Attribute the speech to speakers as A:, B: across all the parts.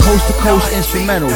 A: coast to coast instrumental.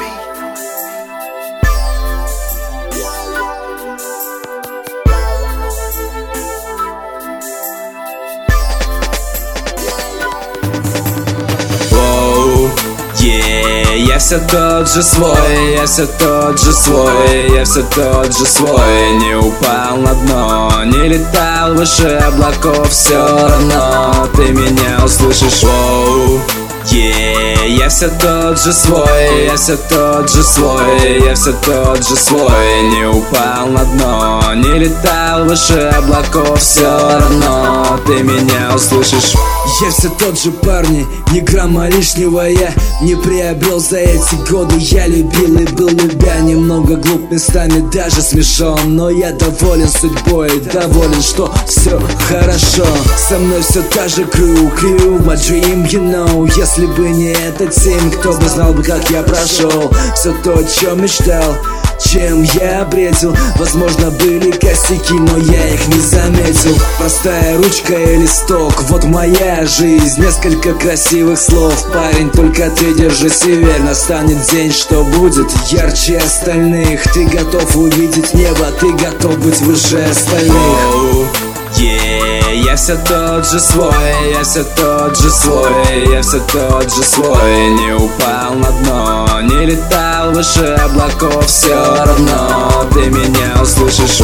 B: Я все тот же свой, я все тот же свой, я все тот же свой. Не упал на дно, не летал выше облаков, все равно ты меня услышишь. Воу, я все тот же свой, я все тот же свой, я все тот же свой. Не упал на дно, не летал выше облаков, все равно ты меня услышишь.
C: Я все тот же, парни, ни грамма лишнего я не приобрел за эти годы. Я любил и был любя, немного глуп местами, даже смешон. Но я доволен судьбой, доволен, что все хорошо. Со мной все та же crew, my dream, you know. Если бы не этот тим, кто бы знал бы, как я прошел все то, о чем мечтал, чем я бредил. Возможно, были косяки, но я их не заметил. Простая ручка и листок, вот моя жизнь. Несколько красивых слов, парень, только ты держись и верь. Настанет день, что будет ярче остальных. Ты готов увидеть небо, ты готов быть выше остальных.
B: Я все тот же свой, я все тот же свой, я все тот же свой. Не упал на дно, не летал выше облаков, все равно ты меня услышишь.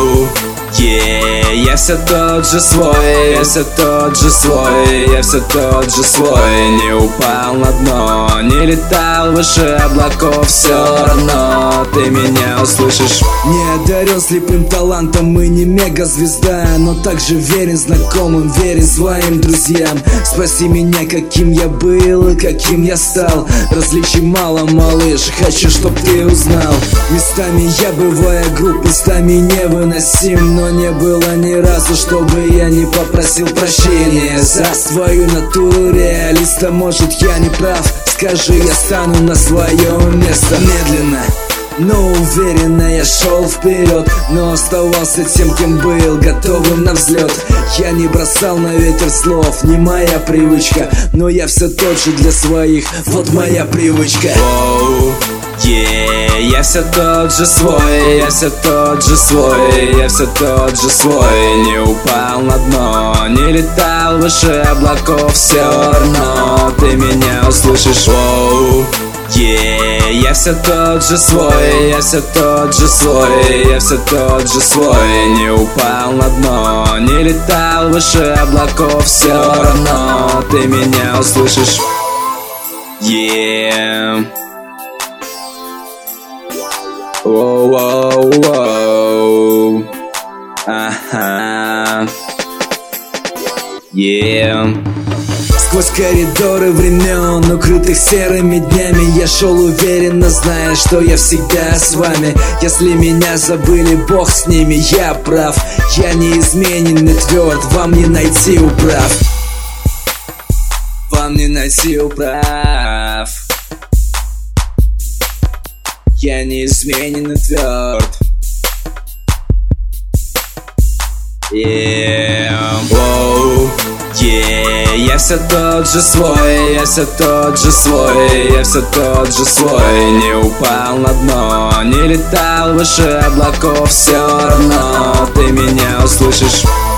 B: Я все тот же свой, я все тот же свой, я все тот же свой. Не упал на дно, не летал выше облаков, все равно ты меня услышишь.
C: Не одарен слепым талантом и не мегазвезда, но также верен знакомым, верен своим друзьям. Спроси меня, каким я был и каким я стал. Различий мало, малыш, хочу, чтоб ты узнал. Местами я бываю груб, местами невыносим, но не было ни разу, чтобы я не попросил прощения за свою натуру реалиста. Может, я не прав, скажи, я стану на свое место. Медленно, но уверенно я шел вперед, но оставался тем, кем был, готовым на взлет. Я не бросал на ветер слов, не моя привычка, но я все тот же для своих, вот моя привычка.
B: Я все тот же свой, я все тот же свой, я все тот же свой. Не упал на дно, не летал выше облаков, все равно ты меня услышишь. Я все тот же свой, я все тот же свой, я все тот же свой. Не упал на дно, не летал выше облаков, все равно ты меня услышишь. Воу-воу-воу. Ага.
C: Сквозь коридоры времен, укрытых серыми днями, я шел уверенно, зная, что я всегда с вами. Если меня забыли, бог с ними, я прав. Я неизменен и тверд, вам не найти управ. Вам не найти управ. Я неизменен и тверд. Я все тот же свой, я все тот же свой, я все тот же свой. Не упал на дно, не летал выше облаков, все равно ты меня услышишь.